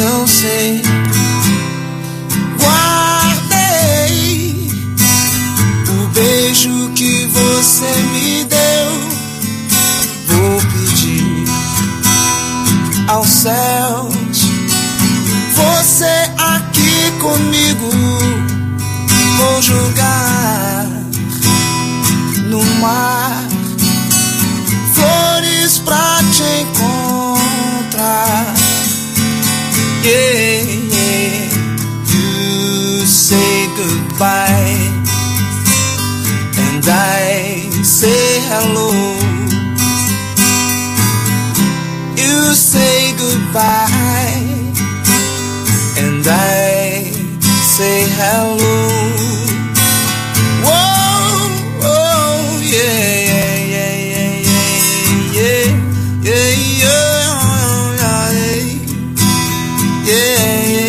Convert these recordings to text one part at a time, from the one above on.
não sei. Guardei o beijo que você me deu. Vou pedir aos céus, você aqui comigo. Vou jogar no mar flores pra te encontrar. Yeah, yeah. You say goodbye and I say hello. You say goodbye and I say hello. Whoa, oh, yeah, yeah, yeah, yeah, yeah, yeah, yeah, yeah,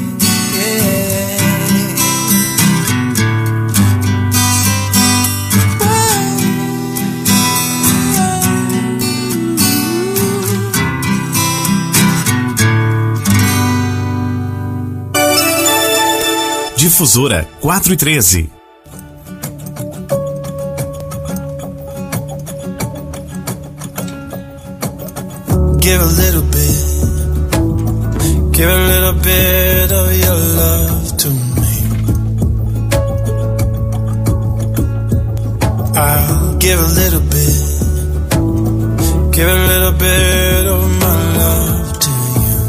Difusora 413. Give a little bit of your love to me. I'll give a little bit of my love to you.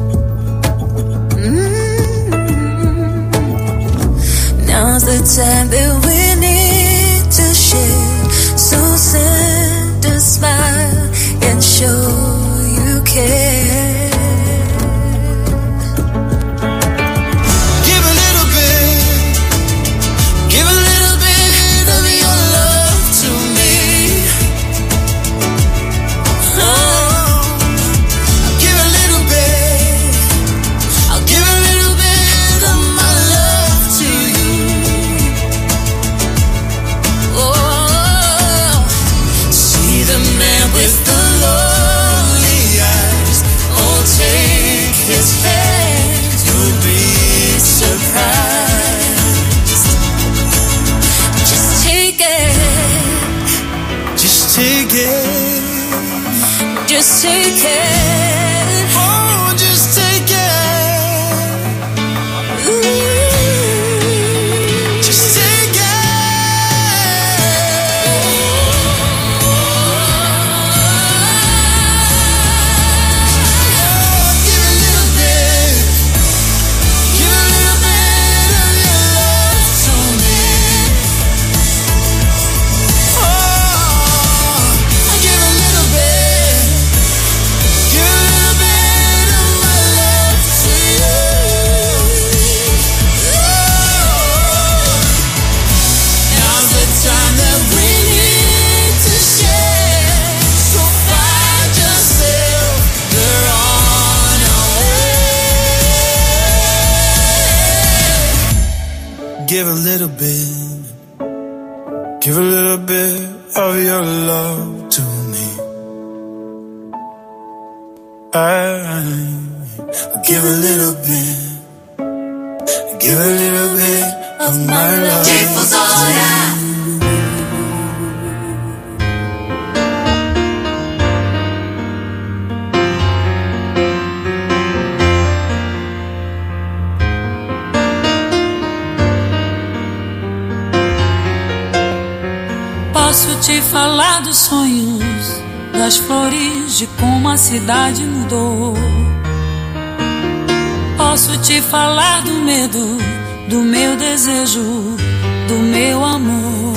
Now's the time that we need to share. So send a smile and show you care. Just take it. Oh, just take it. Ooh. Just take it. Give a little bit of your love to me. Oh, give a little bit. Give a little bit of my love to you. Oh, now's the time that we need to share. So find yourself, we're on our way. Give a little bit of your love to me. I give a little bit of my love. Difusora. Posso te falar dos sonhos, das flores, de como a cidade mudou. Posso te falar do medo, do meu desejo, do meu amor.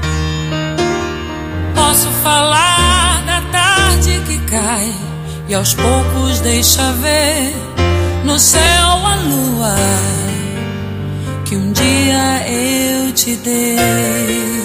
Posso falar da tarde que cai e aos poucos deixa ver no céu a lua que um dia eu te dei.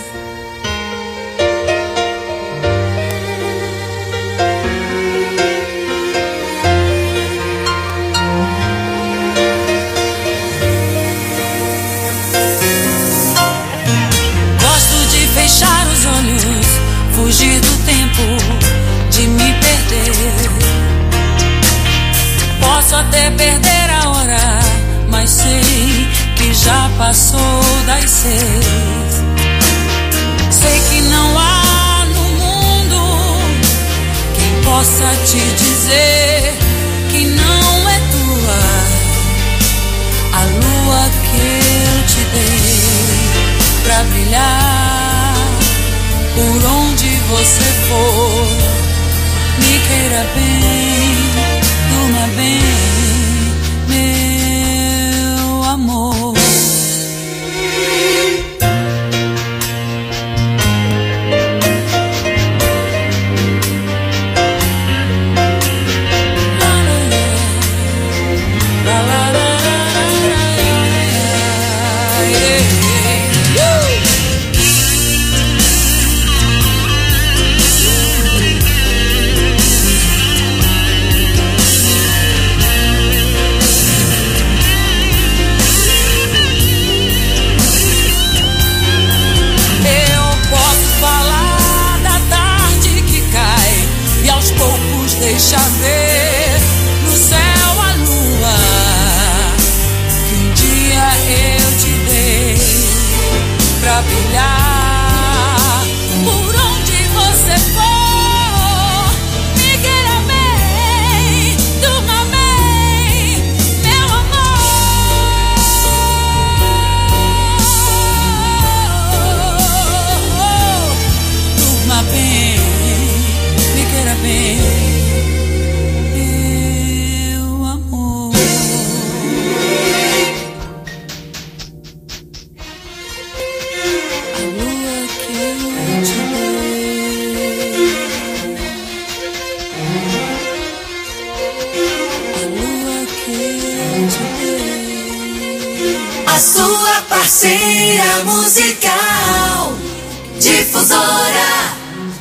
Fugir do tempo, de me perder. Posso até até perder a hora, mas sei que já passou das 6. Sei que não há no mundo quem possa te dizer que não é tua a lua que eu te dei pra brilhar por onde você for. Me queira bem, durma bem, meu amor. Deixa ver no céu a lua que um dia eu te dei pra brilhar por onde você for. Me queira bem, durma bem, meu amor. Durma bem, me queira bem. A sua parceira musical, Difusora.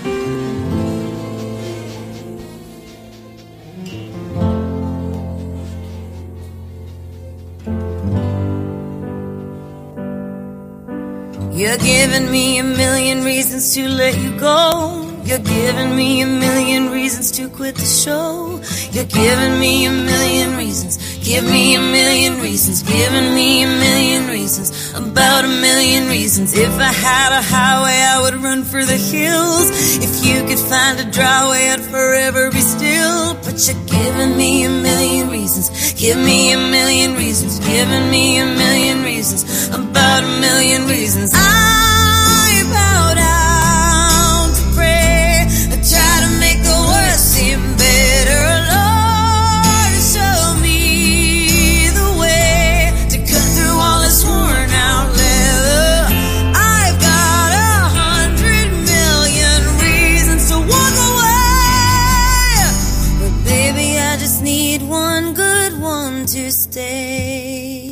You're giving me a million reasons to let you go. You're giving me a million reasons to quit the show. You're giving me a million reasons. Give me a million reasons. Giving me a million reasons. About a million reasons. If I had a highway, I would run for the hills. If you could find a dry way, I'd forever be still. But you're giving me a million reasons. Give me a million reasons. Giving me a million reasons. About a million reasons. I bow down to pray. I try to make the worst seem better. Lord, show me the way to cut through all this worn out leather. I've got 100 million reasons to walk away, but baby, I just need one good one to stay.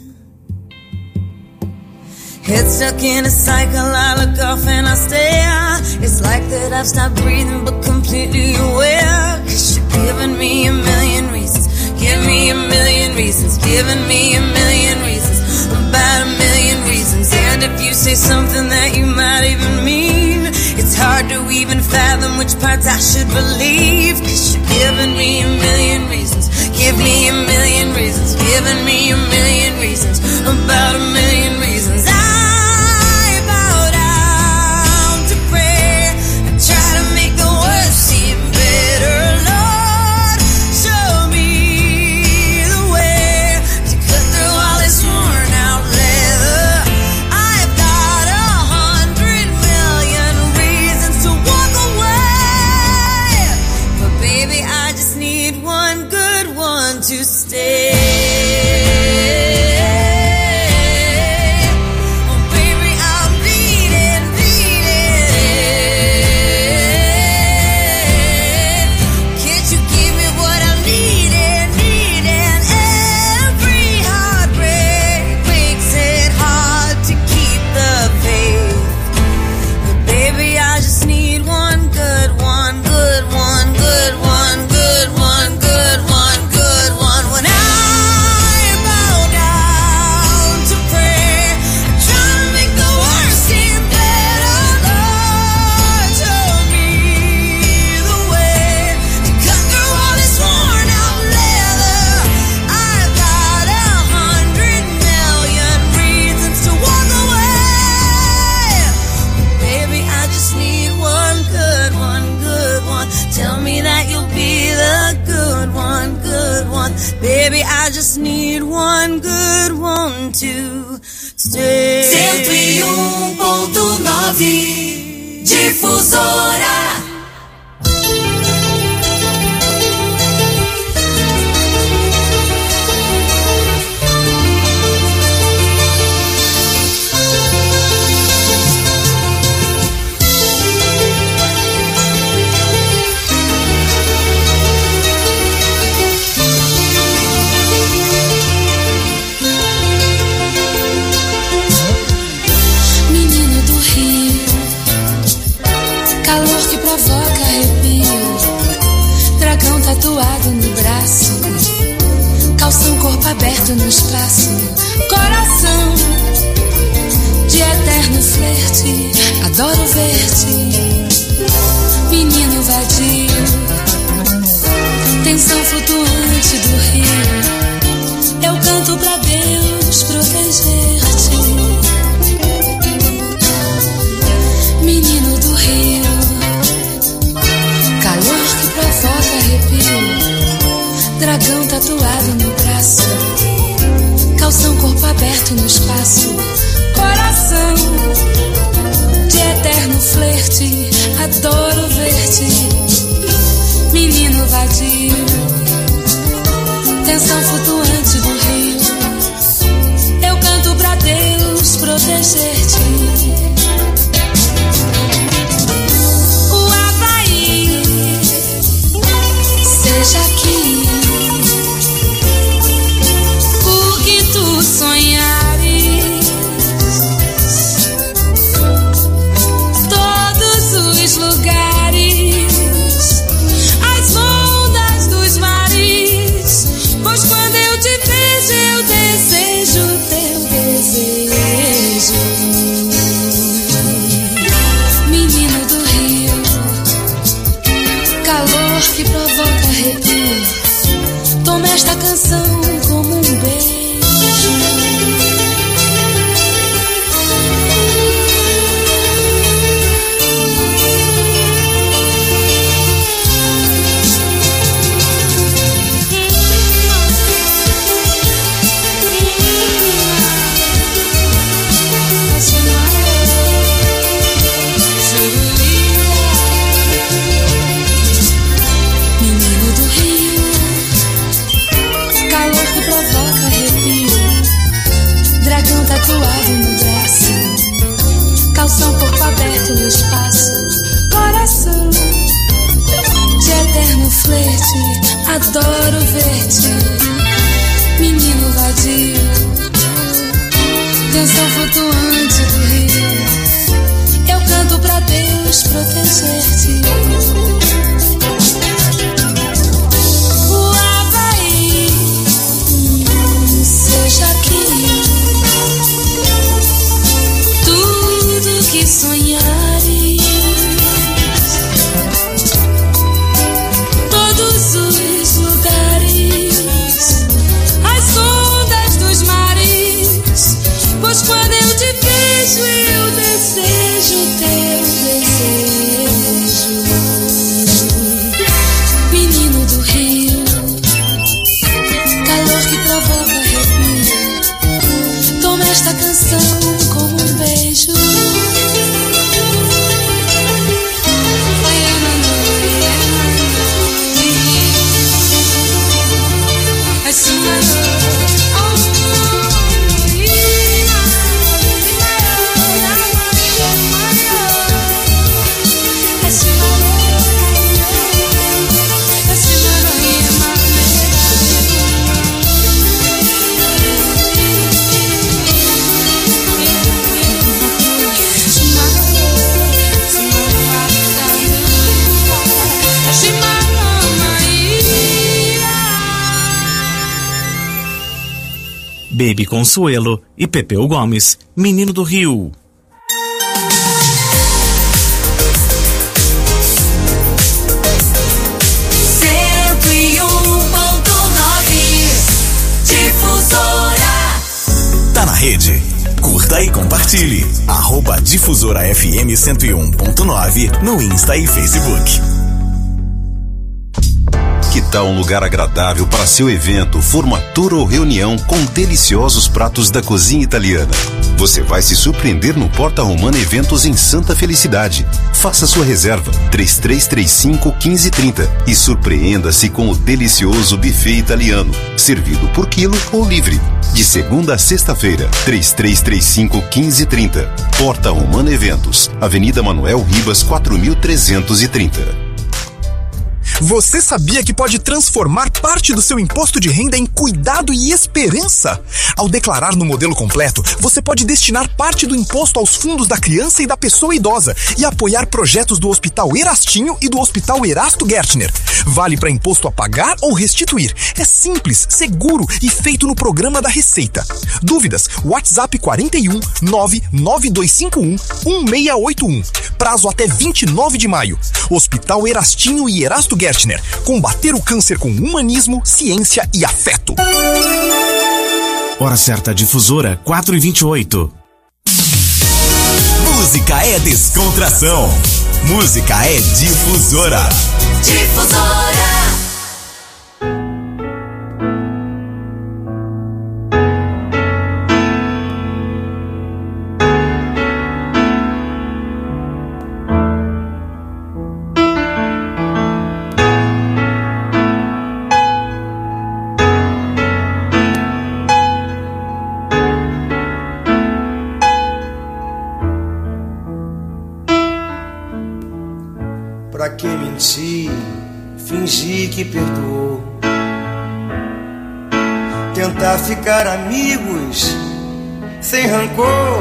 Head stuck in a cycle, I look off and I stare. It's like that I've stopped breathing but completely aware. 'Cause you're giving me a million reasons. Give me a million reasons. Giving me a million reasons. About a million reasons. And if you say something that you might even mean, it's hard to even fathom which parts I should believe. 'Cause you're giving me a million reasons. Give me a million reasons. Giving me a million reasons. About a million reasons. I bow down to pray. I try to make the worst seem better. Lord, show me the way to cut through all this worn out leather. I've got 100 million reasons to walk away, but baby, I just need one good one to stay. When I month. Baby, I just need one good one to stay. 101.9 Difusora. Tatuado no braço, calção, corpo aberto no espaço, coração de eterno flerte, adoro ver-te, menino vadio, tensão flutuante do rio, eu canto pra Deus proteger-te, menino do rio, calor que provoca arrepio, dragão tatuado no braço, calção, corpo aberto no espaço, coração de eterno flerte, adoro ver-te, menino vadio, tensão flutuante do rio, eu canto pra Deus proteger-te. Seja aqui o que tu sonhares, todos os lugares, as ondas dos mares, pois quando eu te vejo eu desejo teu desejo, menino do rio, calor que provoca arrepio, toma esta canção como um beijo. Tatuado no braço, calção, corpo aberto no espaço, coração de eterno flerte, adoro ver-te, menino vadio, tensão flutuante do rio, eu canto pra Deus proteger-te. O Havaí, seja aqui que sonhares, todos os lugares, as ondas dos mares, pois quando eu te vejo eu desejo teu desejo, menino do rio, calor que provoca arrepio, toma esta canção como um beijo. Baby Consuelo e Pepeu Gomes, Menino do Rio. Tá na rede? Curta e compartilhe. @Difusora FM 101.9 no Insta e Facebook. Que tal um lugar agradável para seu evento, formatura ou reunião com deliciosos pratos da cozinha italiana? Você vai se surpreender no Porta Romana Eventos em Santa Felicidade. Faça sua reserva 3335-1530 e surpreenda-se com o delicioso buffet italiano, servido por quilo ou livre. De segunda a sexta-feira, 3335-1530. Porta Romana Eventos, Avenida Manuel Ribas, 4330. Você sabia que pode transformar parte do seu imposto de renda em cuidado e esperança? Ao declarar no modelo completo, você pode destinar parte do imposto aos fundos da criança e da pessoa idosa e apoiar projetos do Hospital Erastinho e do Hospital Erasto Gertner. Vale para imposto a pagar ou restituir. É simples, seguro e feito no programa da Receita. Dúvidas? WhatsApp 41 99251 1681. Prazo até 29 de maio. Hospital Erastinho e Erasto Gertner. Combater o câncer com humanismo, ciência e afeto. Hora certa difusora 4h28. Música é descontração. Música é difusora. Difusora. Pra que mentir, fingir que perdoou, tentar ficar amigos sem rancor.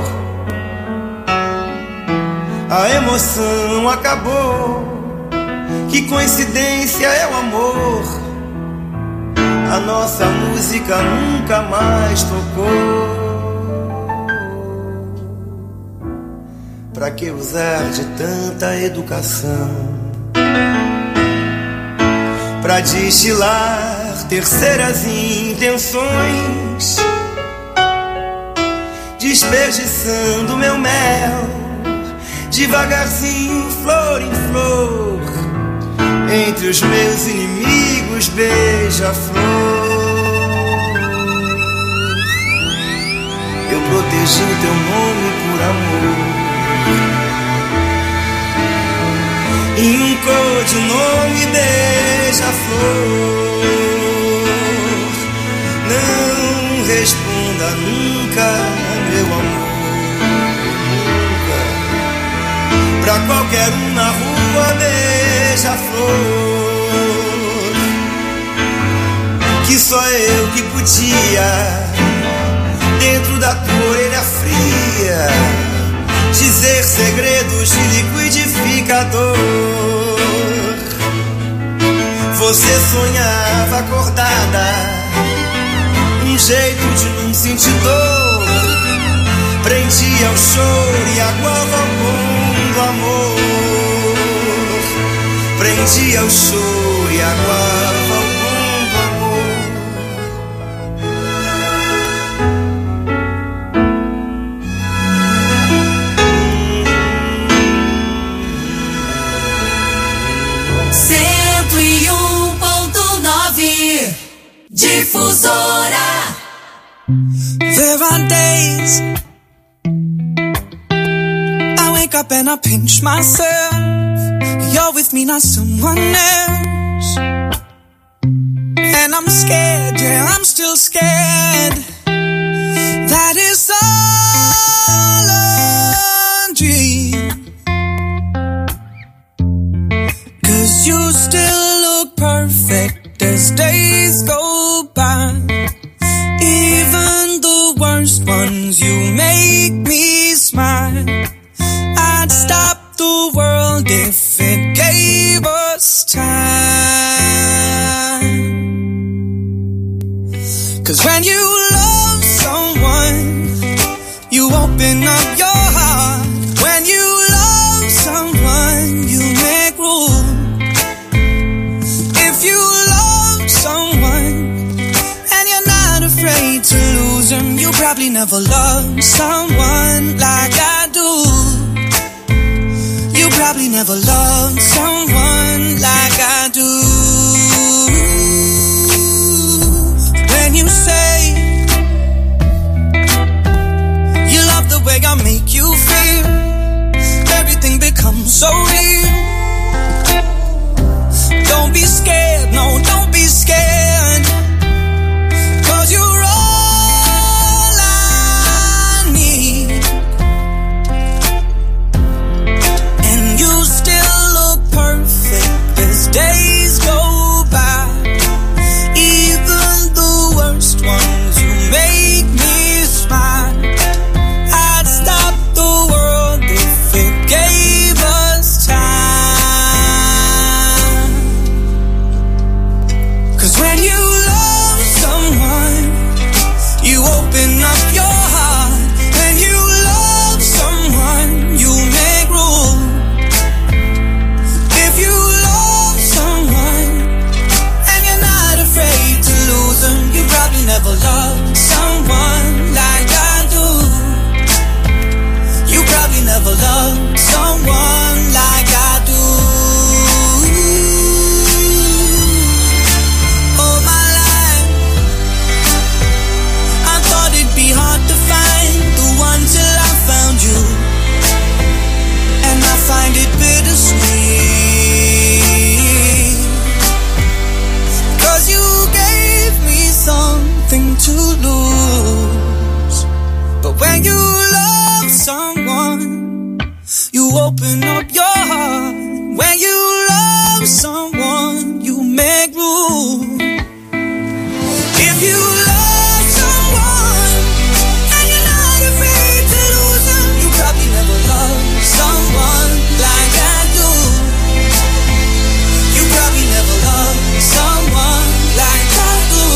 A emoção acabou, que coincidência é o amor. A nossa música nunca mais tocou. Pra que usar de tanta educação pra destilar terceiras intenções, desperdiçando meu mel, devagarzinho, flor em flor, entre os meus inimigos, beija-flor. Eu protegi o teu nome por amor e um codinome, beija-flor. Não responda nunca, meu amor, nunca. Pra qualquer um na rua, beija-flor, que só eu que podia, dentro da tua orelha fria, dizer segredos de liquidificador. Você sonhava acordada, um jeito de não sentir dor, prendia o choro e aguava o bom do amor. Prendia o choro e aguava o bom do amor. Difusora. There are days I wake up and I pinch myself. You're with me, not someone else. And I'm scared, yeah, I'm still scared. That is all a dream. 'Cause you still look perfect as days go by. Even the worst ones, you make me smile. I'd stop the world if it gave us time. 'Cause when you love someone, you open up your heart. When you love someone, you make room. If you love someone and you're not afraid to lose them, you probably never loved someone like I do. You probably never loved someone like I do. never loved someone like I do. You probably never loved someone like I do. All my life I thought it'd be hard to find the one till I found you, and I find it bittersweet, 'cause you gave me something to lose. But when you love someone, you open up your heart. When you love someone, you make room. If you love someone and you're not afraid to lose them, you probably never loved someone like I do. You probably never loved someone like I do.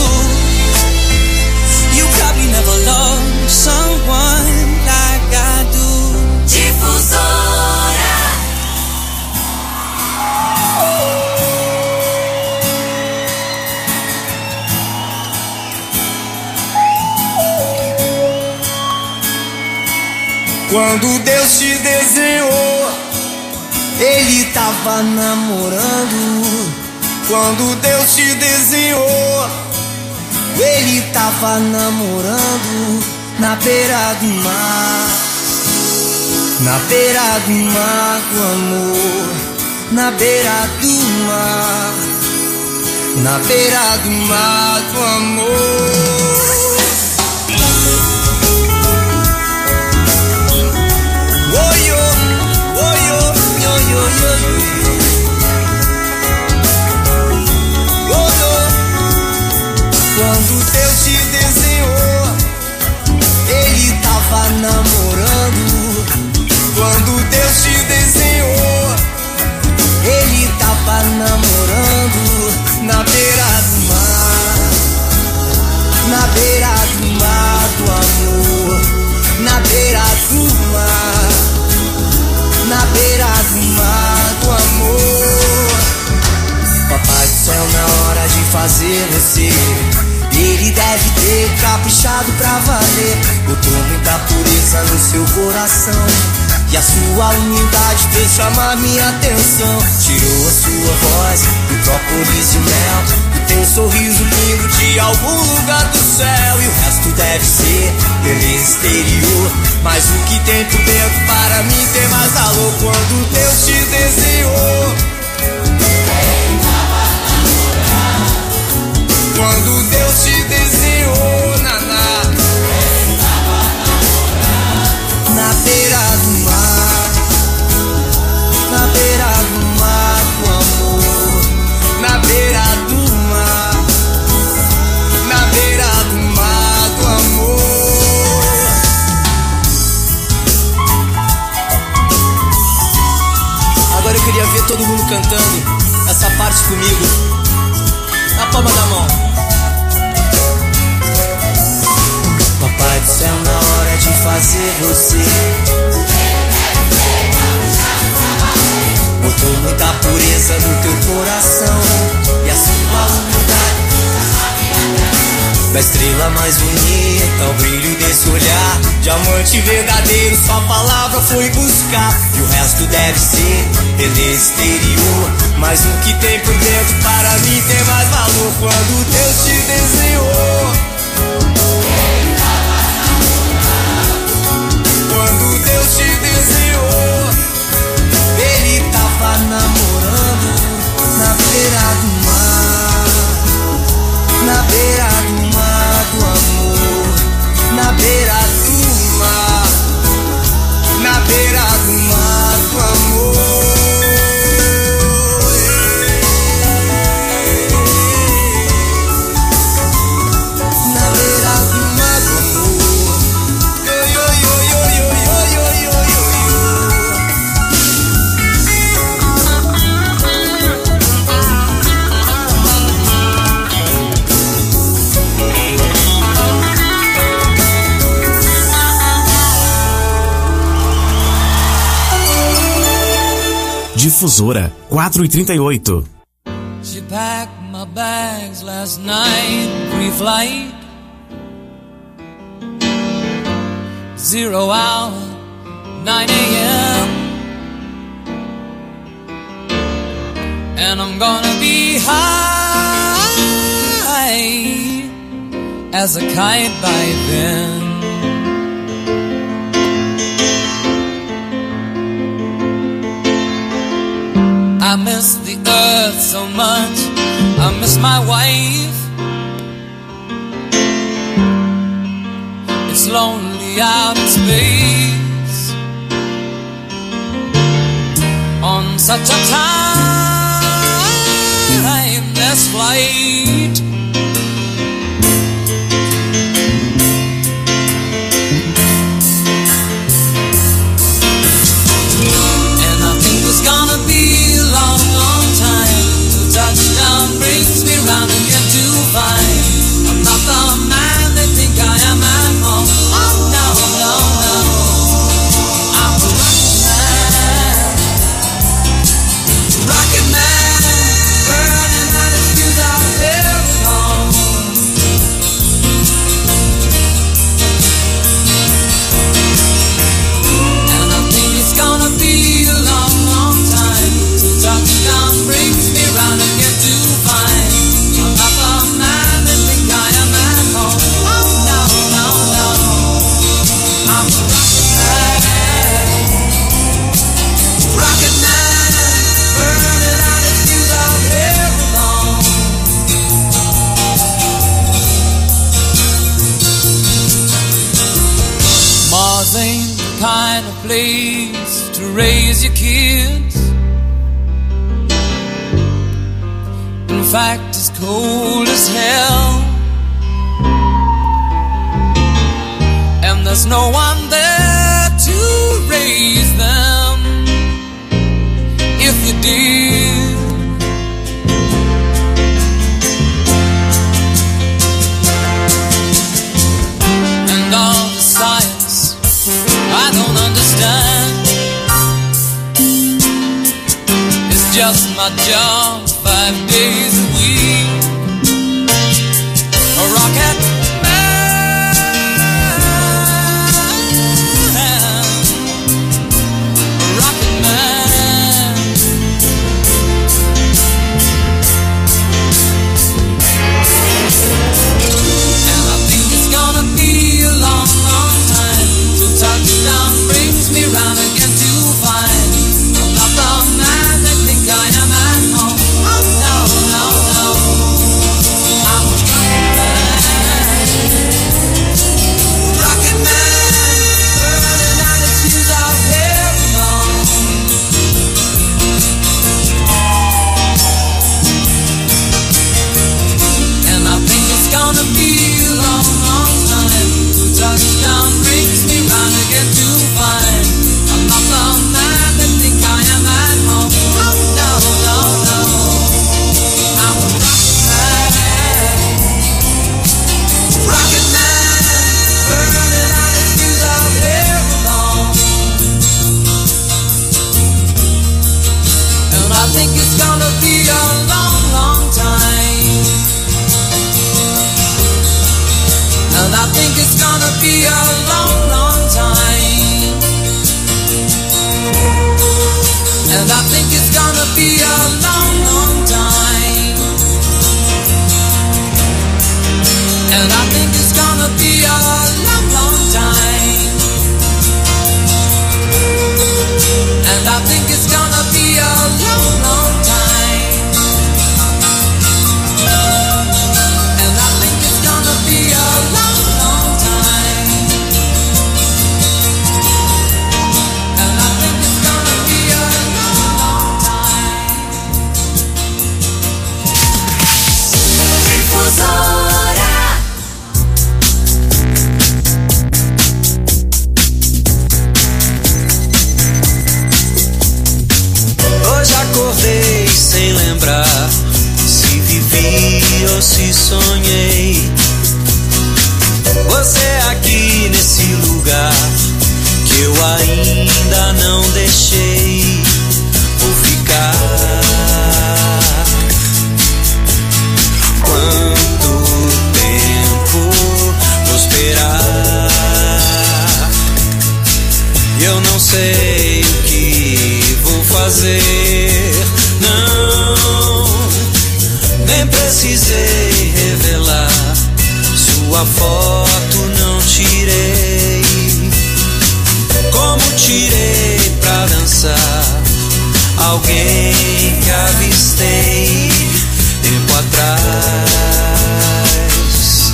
You probably never loved someone like I do. Difusora. Quando Deus te desenhou, Ele tava namorando. Quando Deus te desenhou, Ele tava namorando. Na beira do mar, na beira do mar do amor. Na beira do mar, na beira do mar do amor. Quando Deus te desenhou, Ele tava namorando. Quando Deus te desenhou, Ele tava namorando. Na beira do mar, na beira do mar do amor. Na beira do mar, na beira do mar do amor. Papai do céu, na hora de fazer você, Ele deve ter caprichado pra valer. Botou muita pureza no seu coração, e a sua humildade fez chamar minha atenção. Tirou a sua voz do própolis de mel, e tem um sorriso lindo de algum lugar do céu. E o resto deve ser beleza exterior, mas o que tem por dentro para mim tem mais valor. Quando Deus te desenhou, quando Deus te desenhou, naná, na beira do mar, na beira do mar do amor. Na beira do mar, na beira do mar do amor. Agora eu queria ver todo mundo cantando essa parte comigo, na palma da mão. Papai do céu, na hora de fazer você, botou muita pureza no teu coração, e a sua humildade da estrela mais bonita, o brilho desse olhar, diamante verdadeiro, sua palavra foi buscar. E o resto deve ser beleza exterior, mas o que tem por dentro para mim tem mais valor. Quando Deus te desenhou, quando Deus te desenhou, Ele tava namorando. Na beira do mar, na beira do mar do amor. Na beira do mar, na beira do mar do amor. Na beira do mar do amor. Yo, yo, yo, yo, yo, yo, yo, yo, Difusora 4h38. She packed my bags last night, pre-flight. 0 hour, 9 a.m. And I'm gonna be high as a kite by then. I miss the earth so much, I miss my wife. It's lonely out in space on such a timeless flight. And I think it's gonna be a long, long time till touchdown brings me round again to find I'm not the man they think I am at home. Oh no, no, no, I'm a rocket man, burning out his fuse out here alone. And I think it's gonna be a long, long time till touchdown brings me round again to find I'm not the man they think I am at home. Oh no, no, no, I'm a rocket man, burning out his fuse out here alone. Mars ain't the kind of place to raise your kids. In fact, it's cold as hell, and there's no one there to raise them. If you did, and all the science I don't understand, it's just my job 5 days a week. A rocket man, a rocket man. And I think it's gonna be a long, long time till touchdown brings me round again to find I'm not the man they think I am at home. Oh no, no, no, I'm a rocket man, burning out his fuse out here alone. And I think it's gonna be a long, long time till touchdown brings me round again to find I'm not the man they think I am at home. Oh no, no, no, I'm a rocket man, burning out his fuse out here alone. And I think it's gonna be a long, long time. And I think it's gonna be a long, long time. And I think it's gonna be a long, long time. And I think it's gonna be a long, long time. And I think it's gonna be a long, long time. And I think it's gonna be a long, long time. And I think it's gonna be a long, long time. Difusora. Hoje acordei sem lembrar se vivi ou se sonhei. Você aqui nesse lugar que eu ainda não deixei. Vou ficar. Quanto tempo vou esperar? sei o que vou fazer, não, nem precisei revelar. Sua foto não tirei, como tirei pra dançar alguém que avistei tempo atrás.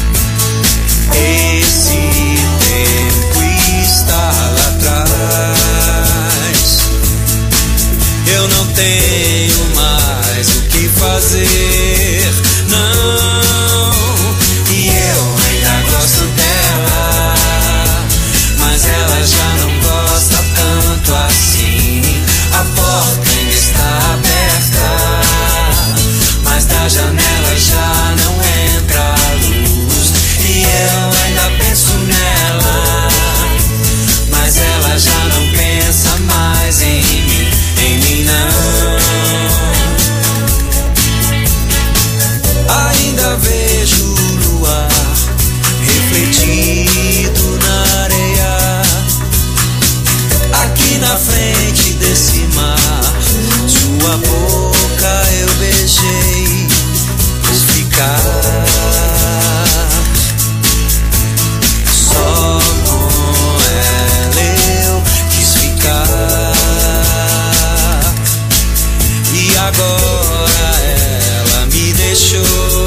Esse tempo está lá atrás. Eu não tenho mais o que fazer, não. E eu ainda gosto dela, mas ela já não gosta tanto assim. A porta ainda está aberta, mas da janela já não entra a luz. E eu ainda penso nela, mas ela já não pensa mais em mim não. Ainda vejo o luar refletido na areia, aqui na frente desse mar. Sua boca eu beijei por ficar. Só com ela eu quis ficar. E agora ela me deixou.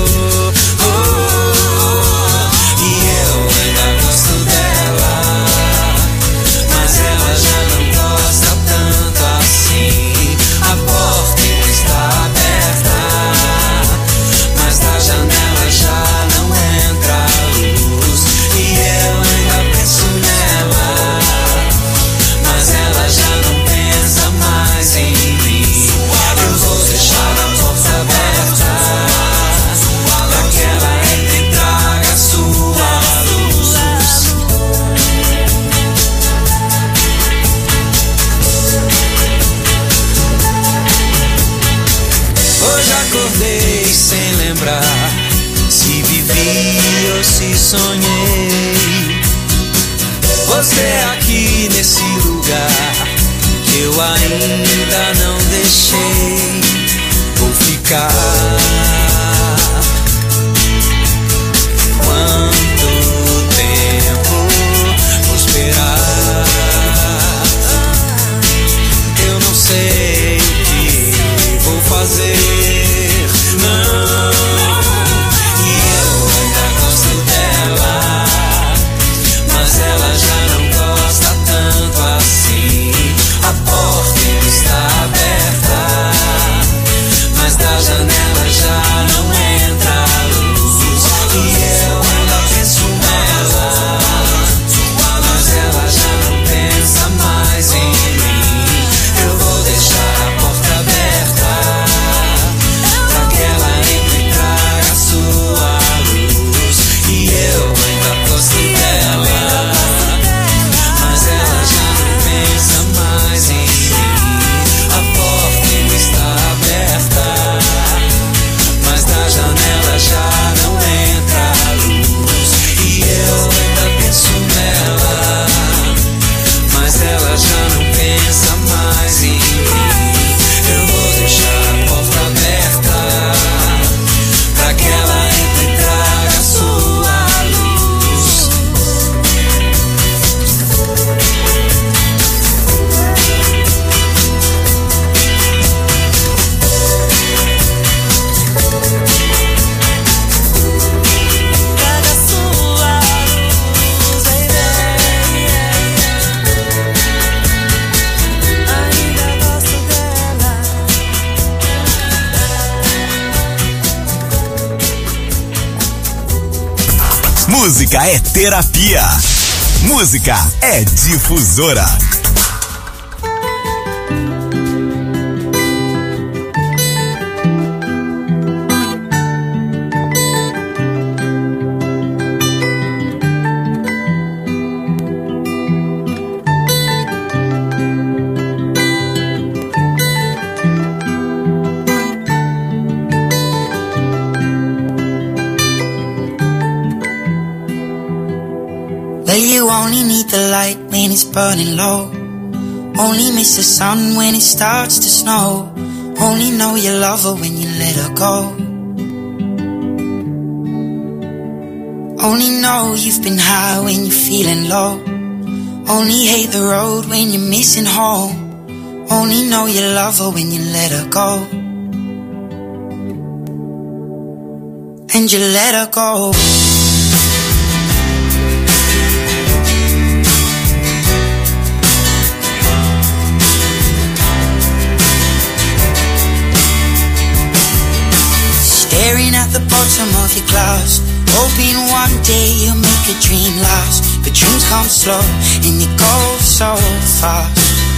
E eu ainda gosto dela, mas ela já não gosta tanto assim. A porta ainda está aberta, mas da janela já não entra a luz. E eu ainda penso nela, mas ela já não pensa mais em mim. Eu vou deixar a porta aberta pra que ela entre e traga a sua luz. Hoje acordei sem lembrar se vivi ou se sonhei. Você aqui nesse lugar que eu ainda não deixei. Vou ficar. Quanto tempo vou esperar? Eu não sei o que vou fazer, não. E eu ainda gosto dela, mas ela já não gosta tanto assim. A porta ainda está aberta, mas da janela já não entra a luz. E eu ainda penso nela, mas ela já não pensa mais em mim. Eu vou deixar a porta aberta pra que ela entre e traga a sua luz. E eu ainda gosto dela, mas ela já não pensa mais em mim. A porta ainda está aberta, mas da janela já não entra a luz. E eu ainda penso nela, mas ela já não pensa mais em mim. Eu vou deixar a porta aberta pra que ela entre e traga a sua luz. Traga a sua luz, ainda gosto dela. Música é terapia. Música é difusora. Well, you only need the light when it's burning low. Only miss the sun when it starts to snow. Only know you love her when you let her go. Only know you've been high when you're feeling low. Only hate the road when you're missing home. Only know you love her when you let her go. And you let her go. Staring at the bottom of your glass, hoping one day you'll make a dream last. But dreams come slow and you go so fast.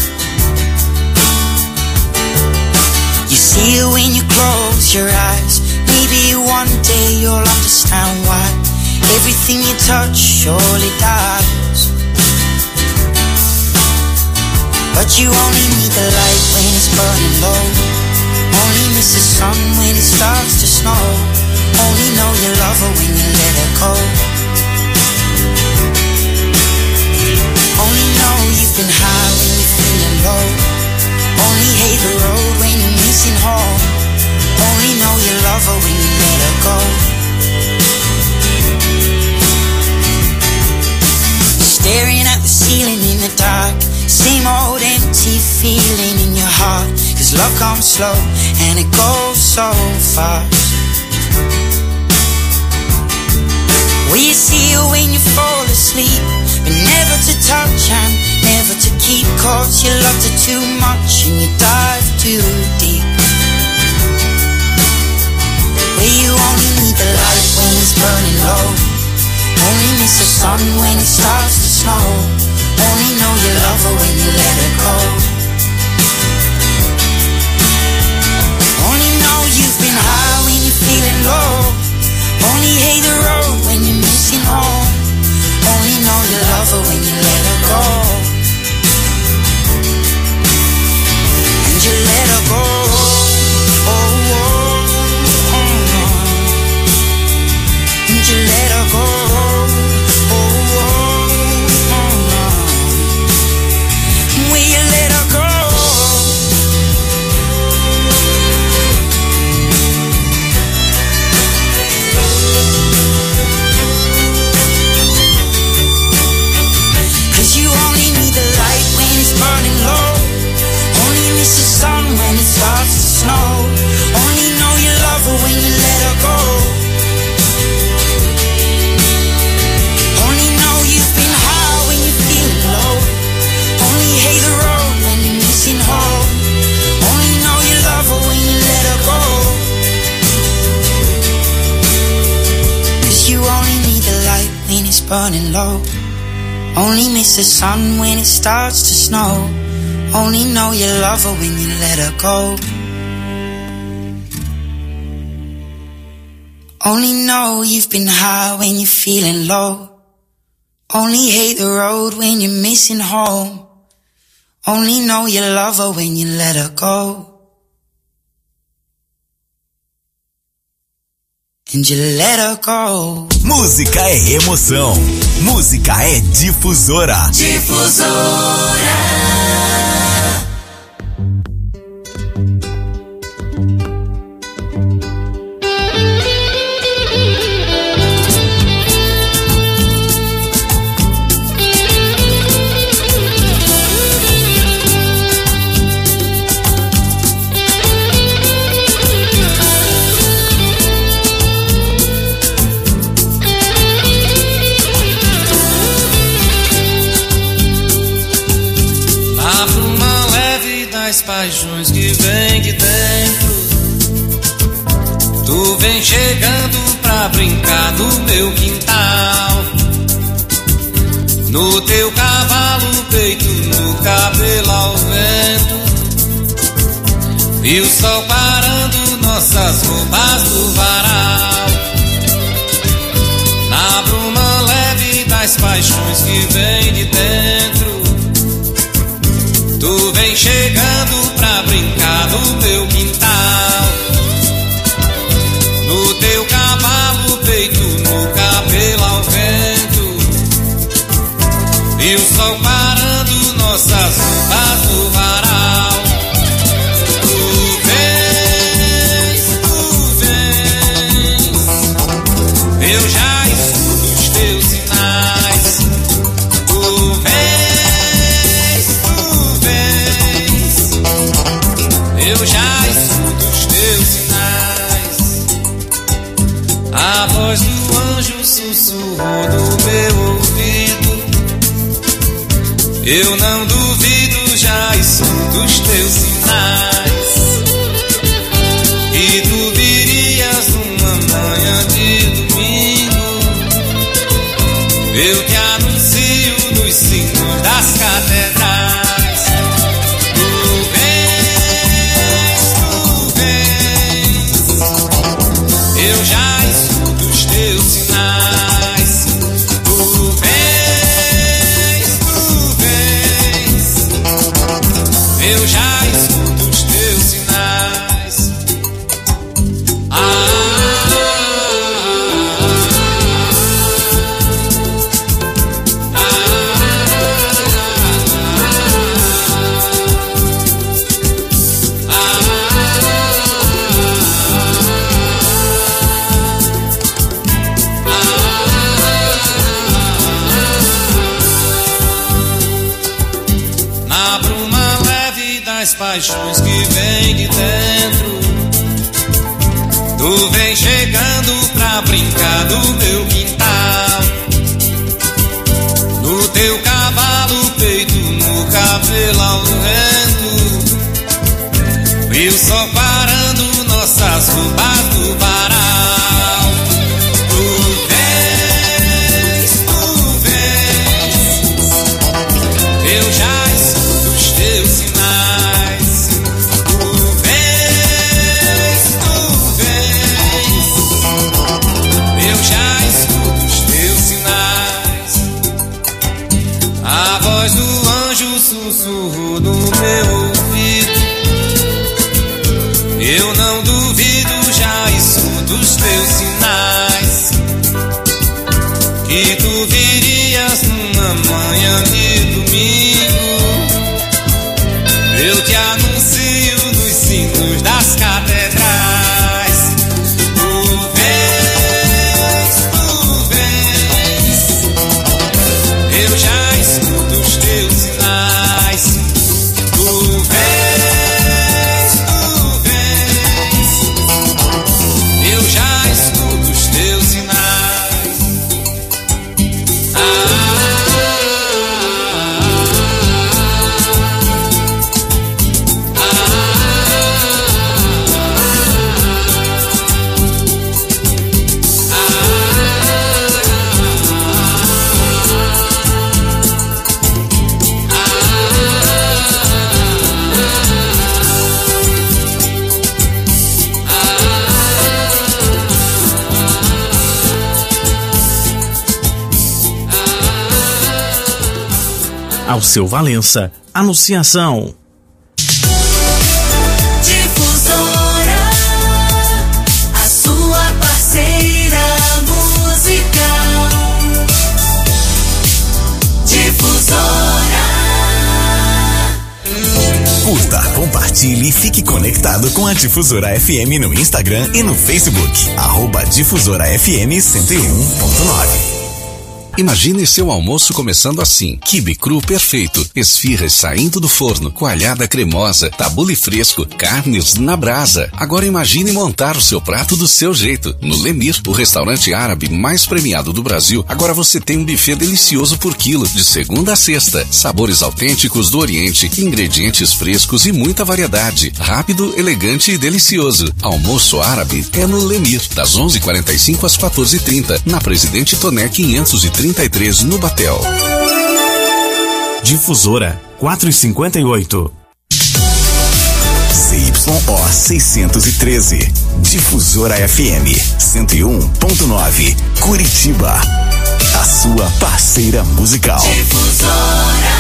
You see it when you close your eyes. Maybe one day you'll understand why everything you touch surely dies. But you only need the light when it's burning low. Only miss the sun when it starts to snow. Only know you love her when you let her go. Only know you've been high when you're feeling low. Only hate the road when you're missing home. Only know you love her when you let her go. Staring at the ceiling in the dark, same old empty feeling in your heart. Cause love comes slow and it goes so fast. Will you see her when you fall asleep, but never to touch and never to keep? Cause you loved her too much and you dive too deep. Where you only need the light when it's burning low. Only miss the sun when it starts to snow. Only know you love her when you let her go. Only know you've been high when you're feeling low. Only hate the road when you're missing home. Only know you love her when you let her go. And you let her go. Oh, oh, oh, oh. And you let her go. Oh, oh, oh, oh. Will you let her go? Burning low. Only miss the sun when it starts to snow. Only know you love her when you let her go. Only know you've been high when you're feeling low. Only hate the road when you're missing home. Only know you love her when you let her go. Cause you only need the light when it's burning low. Only miss the sun when it starts to snow. Only know you love her when you let her go. Only know you've been high when you're feeling low. Only hate the road when you're missing home. Only know you love her when you let her go. And you let her go. Música é emoção. Música é difusora. Difusora. As paixões que vem de dentro, tu vem chegando pra brincar no meu quintal, no teu cavalo, peito, no cabelo ao vento, e o sol parando nossas roupas no varal, na bruma leve das paixões que vem de dentro. Tu vem chegando pra brincar no meu quintal, no teu cavalo, peito, no cabelo ao vento, e o sol parando nossas roupas no do meu ouvido. Eu não duvido, já escuto os teus sinais. E tu virias numa manhã de domingo. Eu te anuncio nos sinos das catedrais. Eu já escuto os teus sinais. Tu vens. Eu já escuto os teus sinais. As paixões que vem de dentro, tu vem chegando pra brincar do meu quintal. No teu cavalo, peito no cabelo ao vento, e o sol parando nossas roupas do varal. Tu vens, eu já escuto os teus sinais. A voz do anjo sussurrou no meu ouvido. Eu não duvido, já escuto os teus sinais. Que tu virias numa manhã de domingo. Eu te anuncio nos sinos das catedrais. Eu já escuto os teus sinais. Tu vens. Eu já escuto os teus sinais. Alceu Valença, Anunciação. Difusora, a sua parceira musical. Difusora. Curta, compartilhe e fique conectado com a Difusora FM no Instagram e no Facebook. @Difusora FM 101.9. Imagine seu almoço começando assim: quibe cru perfeito, esfirras saindo do forno, coalhada cremosa, tabule fresco, carnes na brasa. Agora imagine montar o seu prato do seu jeito. No Lemir, o restaurante árabe mais premiado do Brasil, agora você tem um buffet delicioso por quilo, de segunda a sexta. Sabores autênticos do Oriente, ingredientes frescos e muita variedade. Rápido, elegante e delicioso. Almoço árabe é no Lemir, das 11h45 às 14h30, na Presidente Toné 533, no Batel. Difusora 458. ZYO 613. Difusora FM 101.9. Curitiba. A sua parceira musical. Difusora.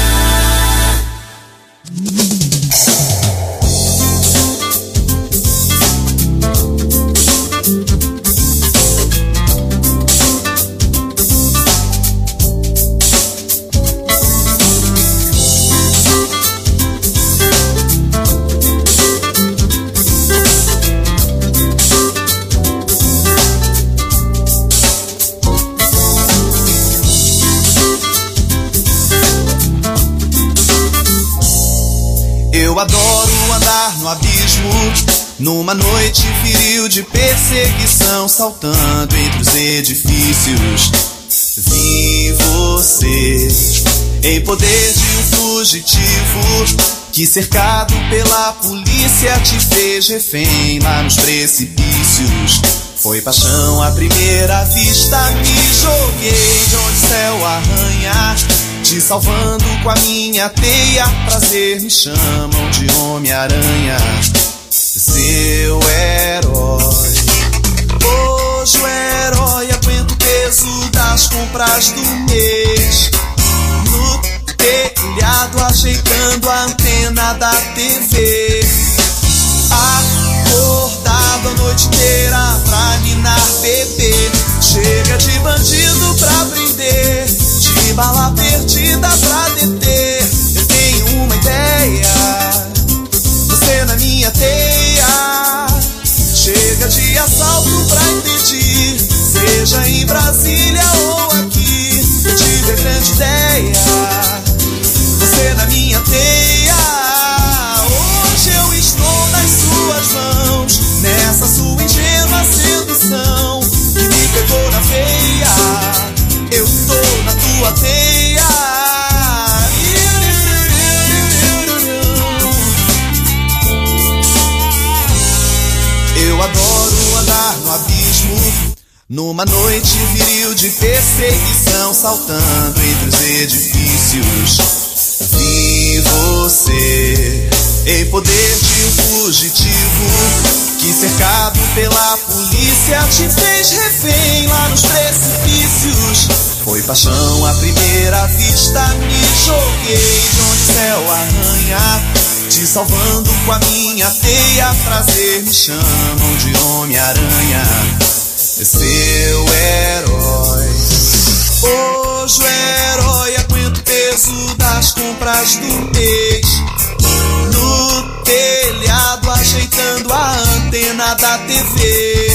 Eu adoro andar no abismo, numa noite viril de perseguição, saltando entre os edifícios. em poder de um fugitivo que cercado pela polícia te fez refém lá nos precipícios. Foi paixão à primeira vista, me joguei de onde o céu arranha, te salvando com a minha teia. Prazer me chamam de Homem-Aranha, seu herói. Hoje o herói aguenta o peso das compras do mês, no telhado ajeitando a antena da TV, acordado a noite inteira pra ninar bebê. Chega de bandido pra prender, de bala perdida pra deter. Eu tenho uma ideia, você na minha teia. Chega de assalto pra impedir, seja em Brasília ou aqui. Eu tive a grande ideia, você na minha teia. Hoje eu estou nas suas mãos, nessa sua ingênua sedução que me pegou na veia. Eu tô na tua teia. Eu adoro andar no abismo, numa noite viril de perseguição, saltando entre os edifícios. Vi você em poder de um fugitivo que cercado pela polícia te fez refém lá nos precipícios. Foi paixão à primeira vista, me joguei de onde o céu arranha, te salvando com a minha teia. Prazer me chamam de Homem-Aranha, seu herói. Hoje o herói aguenta o peso das compras do mês, no telhado ajeitando a antena da TV,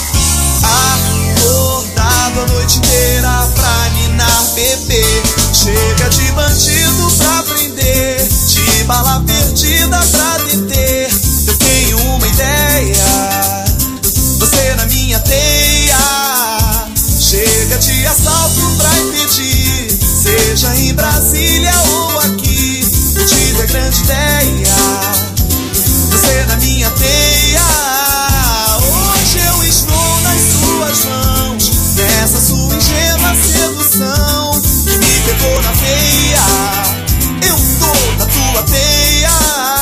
acordado a noite inteira pra ninar bebê. Chega de bandido pra prender, de bala perdida pra deter. Eu tenho uma ideia, você na minha teia. Chega de assalto pra impedir, seja em Brasília ou aqui. Eu tive a grande ideia, você na minha teia. Hoje eu estou nas suas mãos, nessa sua ingênua sedução que me pegou na veia. Eu tô na tua teia.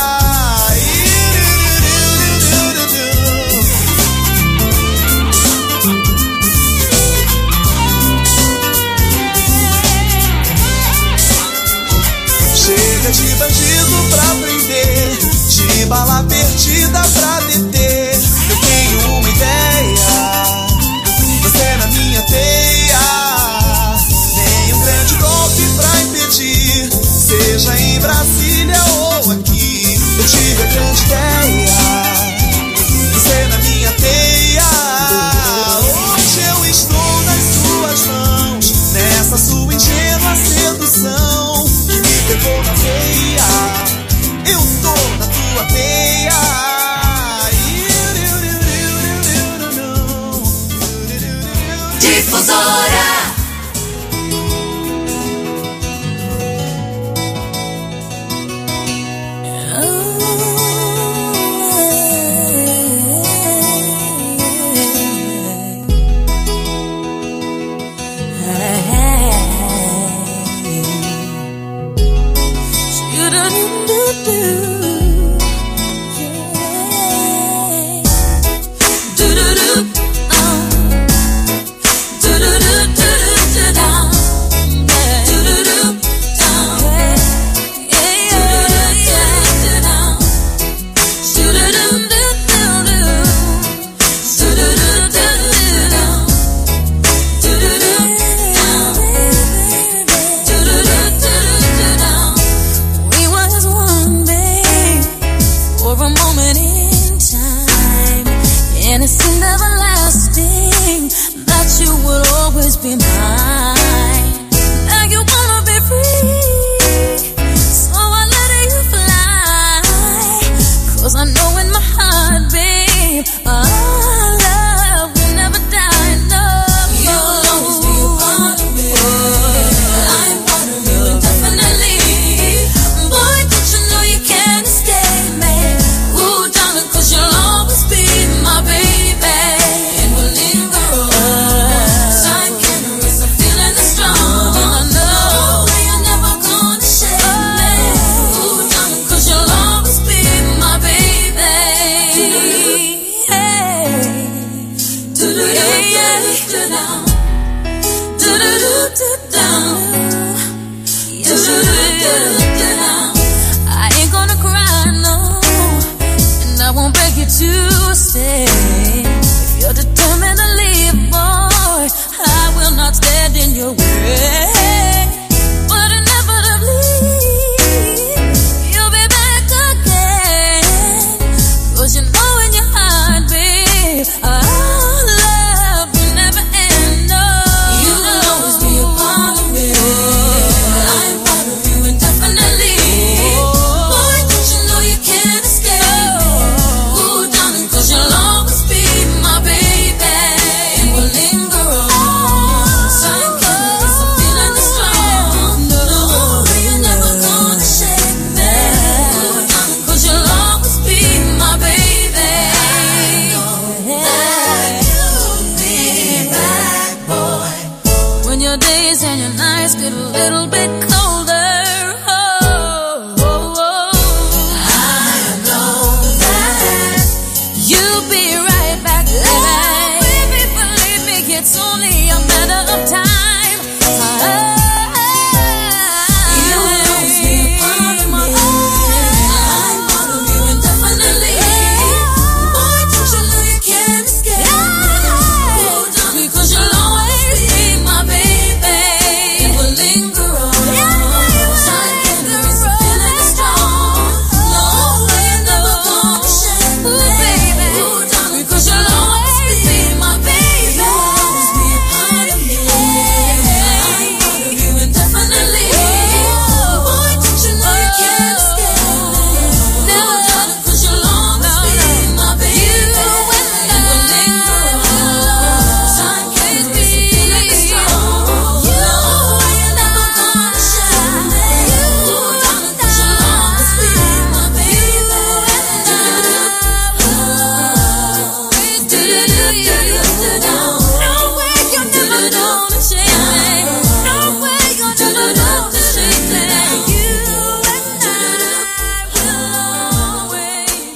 Chega de bandido pra prender, de bala perdida pra deter. Eu tenho uma ideia, você na minha teia. Nenhum grande golpe pra impedir, seja em Brasília ou aqui. Eu tive a grande ideia, você na minha teia. Hoje eu estou nas suas mãos, nessa sua ingênua sedução que me pegou na veia. Eu tô na tua teia. Difusora. Do do do, say, if you're determined to leave, boy, I will not stand in your way. But inevitably, you'll be back again. 'Cause you know in your heart, babe, our love will never end. No, you will always be a part of me. I'm part of you indefinitely. Boy, don't you know you can't escape me? Ooh, darling, 'cause you'll always be my baby. And we'll linger on. So I can't miss a feeling this strong. No, you're never gonna shake me. Ooh, darling, 'cause you'll always be my baby. You'll be back, boy. When your days and your nights get a little bit colder, I know that you'll be right back, baby. Believe me, it's only a matter of time. You will always be a part of me. I'm part of you indefinitely. Boy, don't you know you can't escape me? Oh, darling, 'cause you'll always be my baby. And we'll linger on. So I can't miss a feeling that's strong. No, you're never gonna shake me. Oh, darling, 'cause you'll always be my baby. You'll always be a part of me. I'm part of you indefinitely. Boy, don't you know you can't escape me? Never, darling, 'cause you'll always be my baby. And we'll linger on. So I can't miss a feeling that's strong. No, you're never gonna shake me. Oh, darling, 'cause you'll always be my baby. No way you're never gonna shake me. No way you're never gonna shake me. You and I will always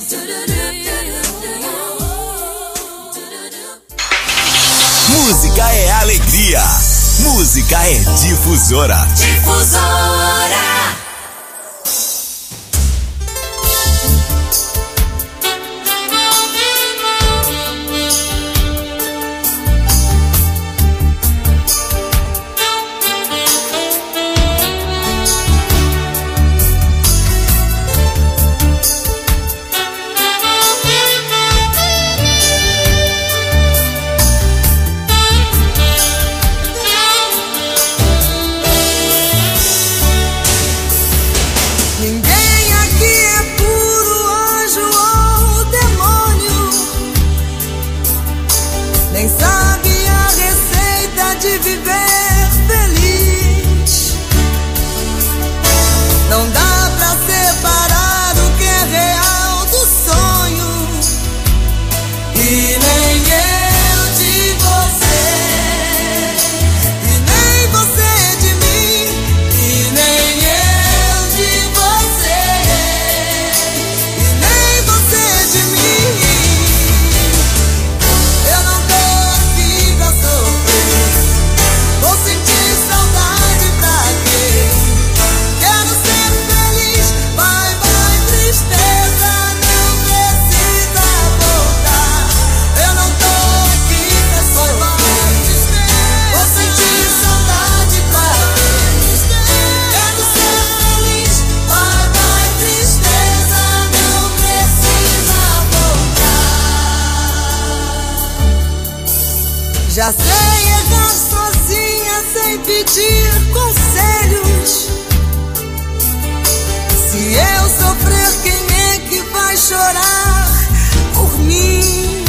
Música é alegria. Música é Difusora. Difusora. Ninguém aqui é puro anjo ou demônio, nem sabe a receita de viver feliz. Não dá pra separar o que é real do sonho, e nem eu de você, e nem você de mim, e nem eu de você, e nem você de mim. Eu não tô aqui pra sofrer, vou sentir saudade pra quê? Quero ser feliz, vai, vai, tristeza, não precisa voltar. Eu não tô aqui pra sofrer, vou sentir saudade pra quê? Quero ser feliz, vai, vai, tristeza, não precisa voltar. Já sei errar sozinha sem pedir conselhos. Se eu sofrer, quem é que vai chorar por mim?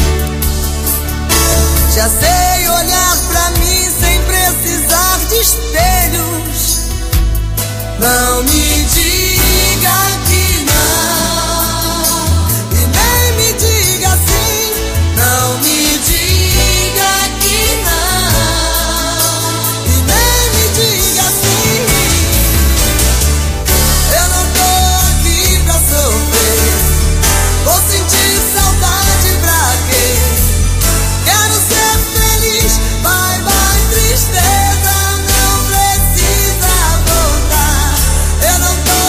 Já sei olhar pra mim sem precisar de espelhos. Não me diga que não, e nem me diga sim. Não me diga que não, e nem me diga sim. Eu não tô aqui pra sofrer, vou sentir saudade pra quê? Quero ser feliz, vai, vai, tristeza, não precisa voltar. Eu não tô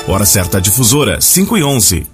Hora certa difusora, 5:11.